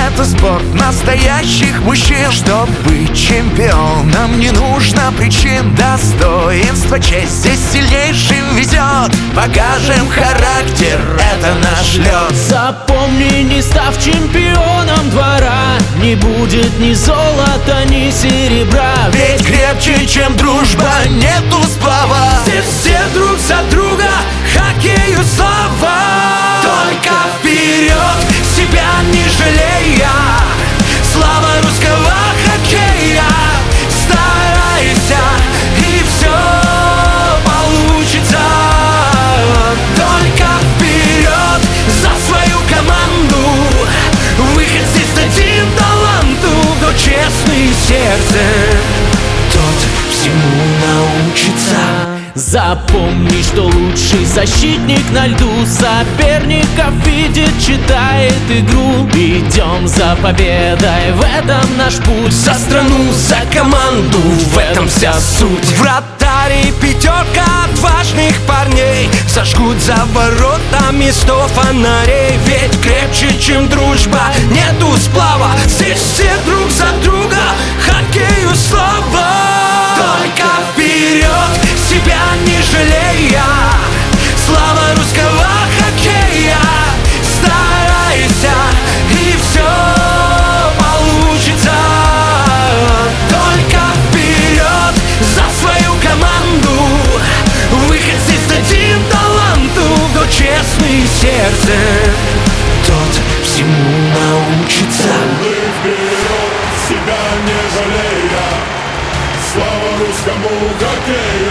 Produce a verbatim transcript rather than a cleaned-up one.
Это спорт настоящих мужчин. Чтоб быть чемпионом, не нужно причин. Достоинство, честь здесь сильнейшим везет. Покажем характер, это наш лед. Запомни, не став чемпионом двора, не будет ни золота, ни серебра. Ведь крепче, чем дружба, нету сплава. Здесь все друг за друга, хоккею слава. Только вперед, себя не жалея. Слава русского хоккея. Старайся, и все получится. Только вперед, за свою команду. Выход здесь дадим таланту. Кто честный сердцем, тот всему научится. Запомни, что лучший защитник на льду соперников видит, читает игру. Идем за победой, в этом наш путь. За страну, за команду, в этом вся суть. Вратарь и пятерка отважных парней зажгут за воротами сто фонарей. Ведь крепче, чем дружба, нету сплава. Здесь все друг за друга, хоккею слава. Только вперед, себя не жалея. Слава русского хоккея. Старайся, и все получится. Только вперед, за свою команду. Выход здесь дадим таланту. Кто честный сердцем, тот всему научится. Вперед, себя не жалея. Слава русскому хоккею.